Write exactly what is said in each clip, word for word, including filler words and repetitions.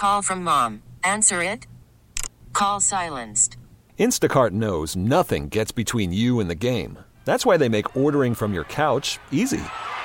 Call from mom. Answer it. Call silenced. Instacart knows nothing gets between you and the game. That's why they make ordering from your couch easy.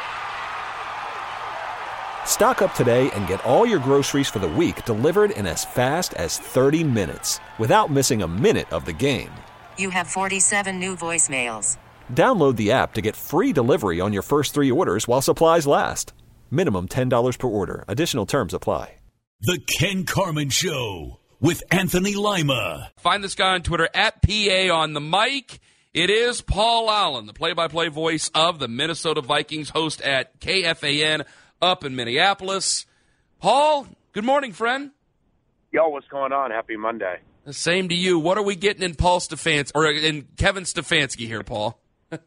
Stock up today and get all your groceries for the week delivered in as fast as thirty minutes without missing a minute of the game. You have forty-seven new voicemails. Download the app to get free delivery on your first three orders while supplies last. Minimum ten dollars per order. Additional terms apply. The Ken Carman Show with Anthony Lima. Find this guy on Twitter, at P A on the mic. It is Paul Allen, the play-by-play voice of the Minnesota Vikings, host at K F A N up in Minneapolis. Paul, good morning, friend. Yo, what's going on? Happy Monday. The same to you. What are we getting in Paul Stefanski, or in Kevin Stefanski here, Paul?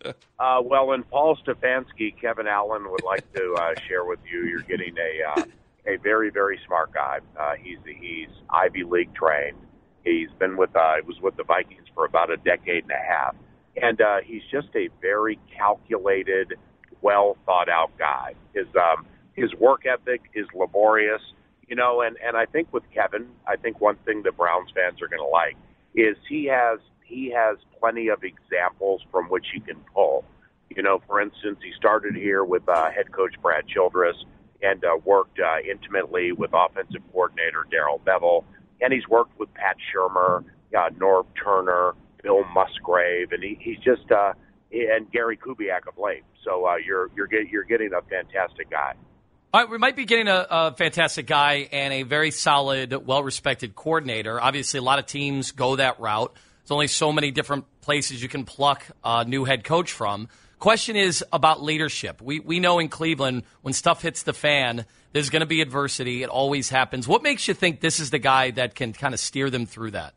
uh, well, in Paul Stefanski, Kevin Allen would like to uh, share with you, you're getting a uh, a very, very smart guy. Uh, he's he's Ivy League trained. He's been with uh, he was with the Vikings for about a decade and a half, and uh, he's just a very calculated, well thought out guy. His um, his work ethic is laborious, you know, and, and I think with Kevin, I think one thing that Browns fans are going to like is he has he has plenty of examples from which he can pull. You know, for instance, he started here with uh, head coach Brad Childress and uh, worked uh, intimately with offensive coordinator Darrell Bevell, and he's worked with Pat Shurmur, uh, Norv Turner, Bill Musgrave, and he, he's just uh, and Gary Kubiak of late. So uh, you're you're get, you're getting a fantastic guy. All right, we might be getting a, a fantastic guy and a very solid, well-respected coordinator. Obviously, a lot of teams go that route. There's only so many different places you can pluck a new head coach from. Question is about leadership. We we know in Cleveland, when stuff hits the fan, there's going to be adversity. It always happens. What makes you think this is the guy that can kind of steer them through that?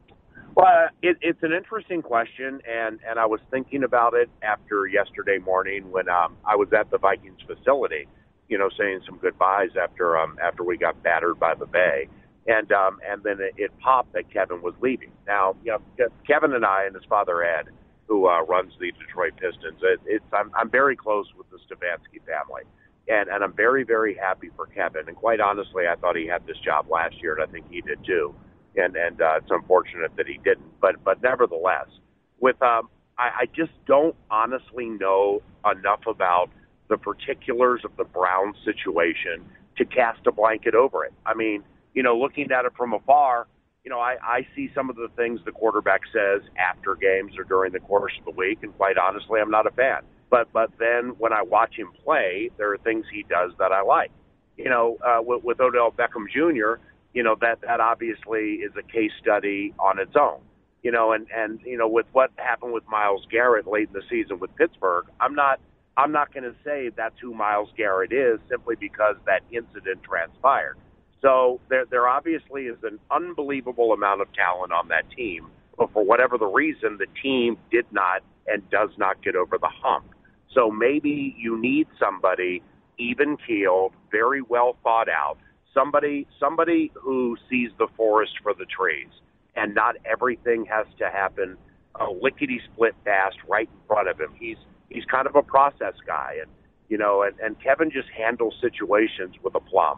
Well, it, it's an interesting question, and, and I was thinking about it after yesterday morning when um, I was at the Vikings facility, you know, saying some goodbyes after um, after we got battered by the Bay. And um, and then it, it popped that Kevin was leaving. Now, you know, Kevin and I and his father, Ed, who uh, runs the Detroit Pistons, it, it's I'm, I'm very close with the Stefanski family. And, and I'm very, very happy for Kevin. And quite honestly, I thought he had this job last year, and I think he did too. And and uh, it's unfortunate that he didn't. But but nevertheless, with um, I, I just don't honestly know enough about the particulars of the Browns situation to cast a blanket over it. I mean, you know, looking at it from afar, you know, I, I see some of the things the quarterback says after games or during the course of the week, and quite honestly, I'm not a fan. But but then when I watch him play, there are things he does that I like. You know, uh, with, with Odell Beckham Junior, you know, that, that obviously is a case study on its own. You know, and, and you know, with what happened with Myles Garrett late in the season with Pittsburgh, I'm not I'm not going to say that's who Myles Garrett is simply because that incident transpired. So there there obviously is an unbelievable amount of talent on that team, but for whatever the reason, the team did not and does not get over the hump. So maybe you need somebody even-keeled, very well thought out, somebody somebody who sees the forest for the trees, and not everything has to happen uh, lickety-split fast right in front of him. He's he's kind of a process guy, and you know, and, and Kevin just handles situations with aplomb.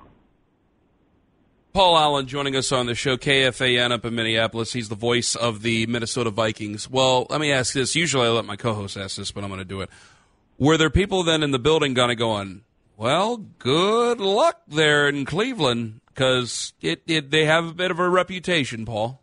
Paul Allen joining us on the show, K F A N up in Minneapolis. He's the voice of the Minnesota Vikings. Well, let me ask this. Usually I let my co-host ask this, but I'm going to do it. Were there people then in the building kind of going, well, good luck there in Cleveland, because it, it, they have a bit of a reputation, Paul?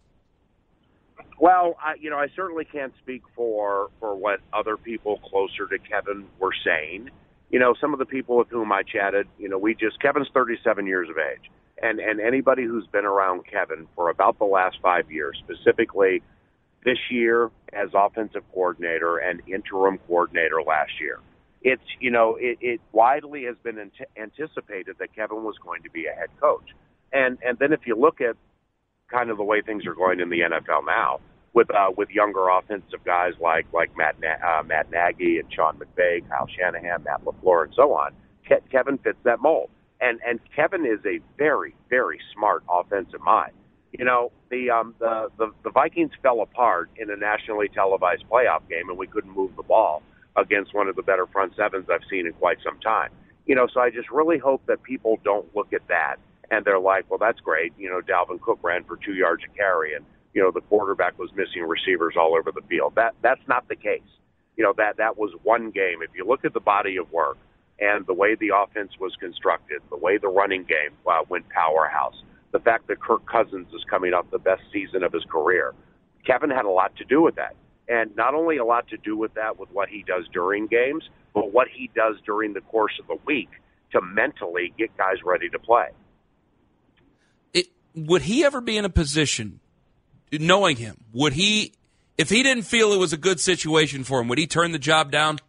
Well, I, you know, I certainly can't speak for, for what other people closer to Kevin were saying. You know, some of the people with whom I chatted, you know, we just, Kevin's thirty-seven years of age. And, and anybody who's been around Kevin for about the last five years, specifically this year as offensive coordinator and interim coordinator last year, it's, you know, it, it widely has been ant- anticipated that Kevin was going to be a head coach. And and then if you look at kind of the way things are going in the N F L now, with uh, with younger offensive guys like like Matt Na- uh, Matt Nagy and Sean McVay, Kyle Shanahan, Matt LaFleur, and so on, Ke- Kevin fits that mold. And and Kevin is a very, very smart offensive mind. You know, the um the, the, the Vikings fell apart in a nationally televised playoff game, and we couldn't move the ball against one of the better front sevens I've seen in quite some time. You know, so I just really hope that people don't look at that and they're like, well, that's great. You know, Dalvin Cook ran for two yards a carry, and, you know, the quarterback was missing receivers all over the field. That That's not the case. You know, that, that was one game. If you look at the body of work and the way the offense was constructed, the way the running game uh, went powerhouse, the fact that Kirk Cousins is coming off the best season of his career, Kevin had a lot to do with that. And not only a lot to do with that with what he does during games, but what he does during the course of the week to mentally get guys ready to play. It, would he ever be in a position, knowing him, would he, if he didn't feel it was a good situation for him, would he turn the job down?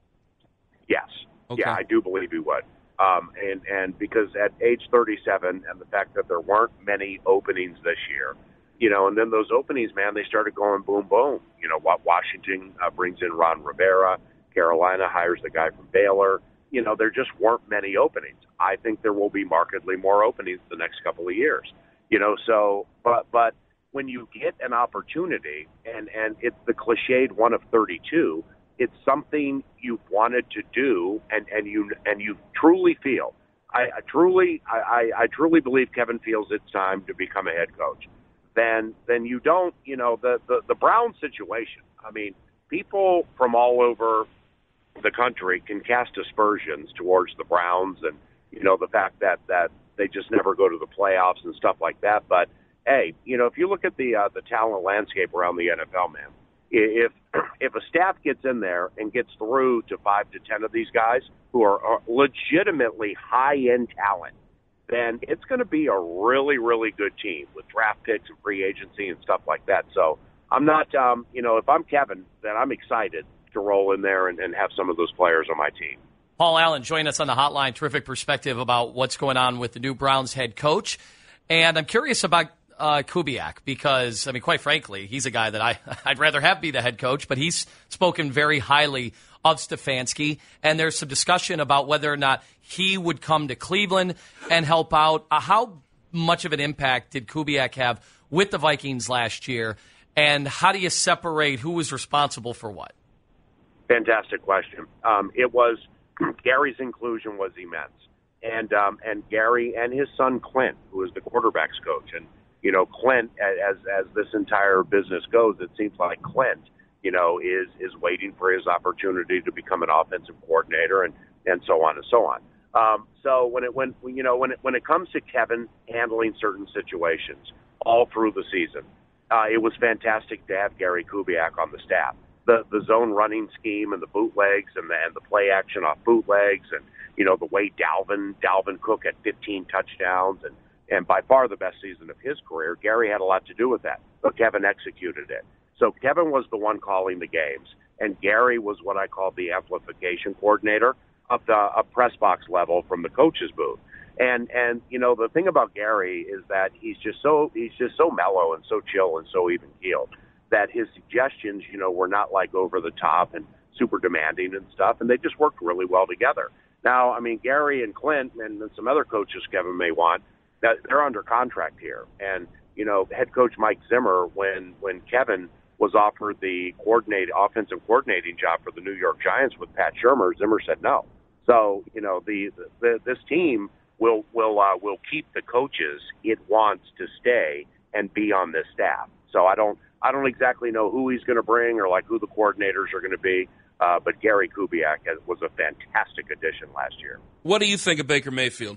Yes. Okay. Yeah, I do believe he would. Um, and, and because at age thirty-seven and the fact that there weren't many openings this year, you know, and then those openings, man, they started going boom, boom. You know, Washington uh, brings in Ron Rivera. Carolina hires the guy from Baylor. You know, there just weren't many openings. I think there will be markedly more openings the next couple of years. You know, so, but, but when you get an opportunity, and, and it's the cliched one of thirty-two, it's something you've wanted to do, and, and you and you truly feel. I, I truly, I, I truly believe Kevin feels it's time to become a head coach. Then, then you don't, you know, the, the, the Brown situation. I mean, people from all over the country can cast aspersions towards the Browns and, you know, the fact that, that they just never go to the playoffs and stuff like that. But, hey, you know, if you look at the uh, the talent landscape around the N F L, man, if if a staff gets in there and gets through to five to ten of these guys who are, are legitimately high-end talent, then it's going to be a really, really good team with draft picks and free agency and stuff like that. So I'm not, um, you know, if I'm Kevin, then I'm excited to roll in there and, and have some of those players on my team. Paul Allen joined us on the hotline. Terrific perspective about what's going on with the new Browns head coach. And I'm curious about uh, Kubiak because, I mean, quite frankly, he's a guy that I, I'd rather have be the head coach, but he's spoken very highly of Stefanski, and there's some discussion about whether or not he would come to Cleveland and help out. Uh, how much of an impact did Kubiak have with the Vikings last year, and how do you separate who was responsible for what? Fantastic question. Um, it was Gary's inclusion was immense, and um, and Gary and his son Clint, who is the quarterbacks coach, and you know Clint, as as this entire business goes, it seems like Clint, you know, is is waiting for his opportunity to become an offensive coordinator, and, and so on and so on. Um, so when it when you know when it when it comes to Kevin handling certain situations all through the season, uh, it was fantastic to have Gary Kubiak on the staff. The the zone running scheme and the bootlegs and the and the play action off bootlegs and you know the way Dalvin Dalvin Cook had fifteen touchdowns and and by far the best season of his career. Gary had a lot to do with that, but Kevin executed it. So Kevin was the one calling the games, and Gary was what I call the amplification coordinator up the up press box level from the coach's booth. And and you know the thing about Gary is that he's just so he's just so mellow and so chill and so even keeled that his suggestions, you know, were not like over the top and super demanding and stuff, and they just worked really well together. Now, I mean, Gary and Clint and some other coaches Kevin may want, that they're under contract here, and you know, head coach Mike Zimmer, when when Kevin was offered the coordinate offensive coordinating job for the New York Giants with Pat Shurmur, Zimmer said no. So, you know, the, the this team will will uh, will keep the coaches it wants to stay and be on this staff. So I don't I don't exactly know who he's going to bring or like who the coordinators are going to be. Uh, but Gary Kubiak has, was a fantastic addition last year. What do you think of Baker Mayfield?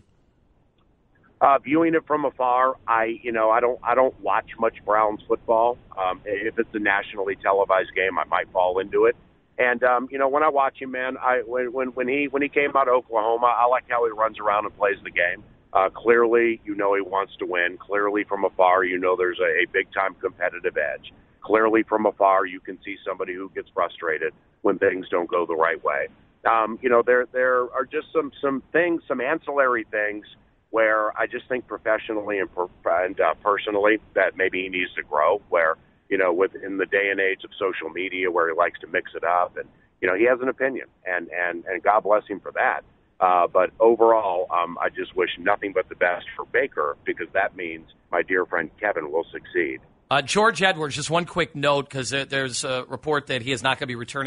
Uh, viewing it from afar, I you know I don't I don't watch much Browns football. Um, if it's a nationally televised game, I might fall into it. And um, you know when I watch him, man, I when when when he when he came out of Oklahoma, I like how he runs around and plays the game. Uh, clearly, you know he wants to win. Clearly, from afar, you know there's a, a big time competitive edge. Clearly, from afar, you can see somebody who gets frustrated when things don't go the right way. Um, you know there there are just some some things, some ancillary things where I just think professionally and, per, and uh, personally that maybe he needs to grow, where, you know, within the day and age of social media where he likes to mix it up and, you know, he has an opinion and, and, and God bless him for that. Uh, but overall, um, I just wish nothing but the best for Baker because that means my dear friend Kevin will succeed. Uh, George Edwards, just one quick note because there's a report that he is not going to be returning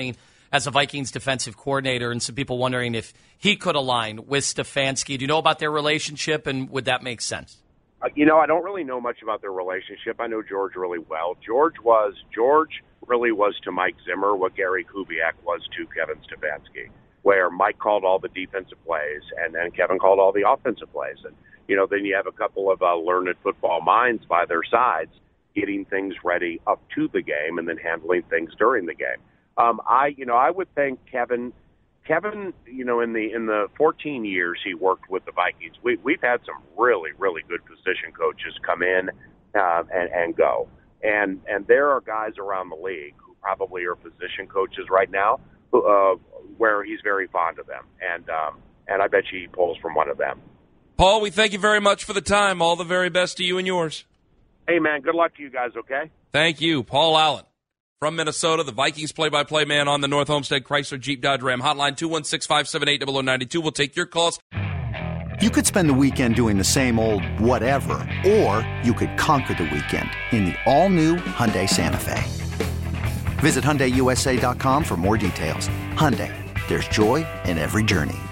as a Vikings defensive coordinator, and some people wondering if he could align with Stefanski. Do you know about their relationship, and would that make sense? Uh, you know, I don't really know much about their relationship. I know George really well. George was George really was to Mike Zimmer what Gary Kubiak was to Kevin Stefanski, where Mike called all the defensive plays and then Kevin called all the offensive plays. And, you know, then you have a couple of uh, learned football minds by their sides getting things ready up to the game and then handling things during the game. Um, I, you know, I would think Kevin, Kevin, you know, in the in the fourteen years he worked with the Vikings, we, we've had some really, really good position coaches come in uh, and, and go. And and there are guys around the league who probably are position coaches right now who, uh, where he's very fond of them. And um, and I bet you he pulls from one of them. Paul, we thank you very much for the time. All the very best to you and yours. Hey, man, good luck to you guys, okay? Thank you. Paul Allen from Minnesota, the Vikings play-by-play man on the North Homestead Chrysler Jeep Dodge Ram hotline, two one six, five seven eight, zero zero nine two. We'll take your calls. You could spend the weekend doing the same old whatever, or you could conquer the weekend in the all-new Hyundai Santa Fe. Visit Hyundai U S A dot com for more details. Hyundai, there's joy in every journey.